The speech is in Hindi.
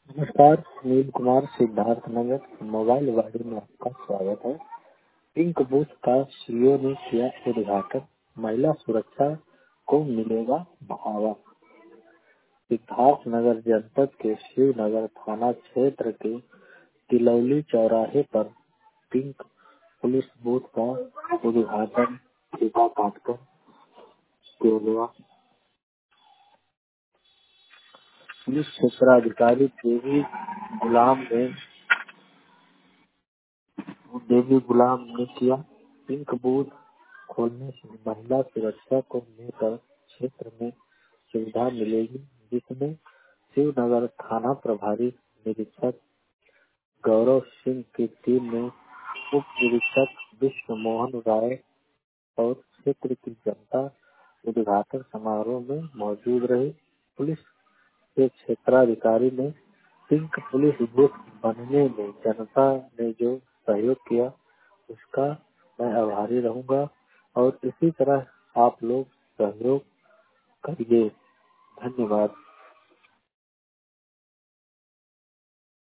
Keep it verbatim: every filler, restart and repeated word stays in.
नमस्कार, सुनील कुमार, सिद्धार्थ नगर। मोबाइल वाड़ी में आपका स्वागत है। पिंक बूथ का सीईओ ने किया उद्घाटन। महिला सुरक्षा को मिलेगा बढ़ावा। सिद्धार्थ नगर जनपद के शिवनगर थाना क्षेत्र के तिलौली चौराहे पर पिंक पुलिस बूथ का उद्घाटन फीता काटकर किया गया। पुलिस क्षेत्राधिकारी देवी गुलाम ने देवी गुलाम ने किया। पिंक बूथ खोलने से महिला सुरक्षा को लेकर क्षेत्र में सुविधा मिलेगी, जिसमें शिवनगर थाना प्रभारी निरीक्षक गौरव सिंह की टीम में उप निरीक्षक विष्णु मोहन राय और क्षेत्र की जनता उद्घाटन समारोह में मौजूद रही। पुलिस के क्षेत्राधिकारी ने पिंक पुलिस बूथ बनने में जनता ने जो सहयोग किया उसका मैं आभारी रहूंगा और इसी तरह आप लोग सहयोग करिए। धन्यवाद।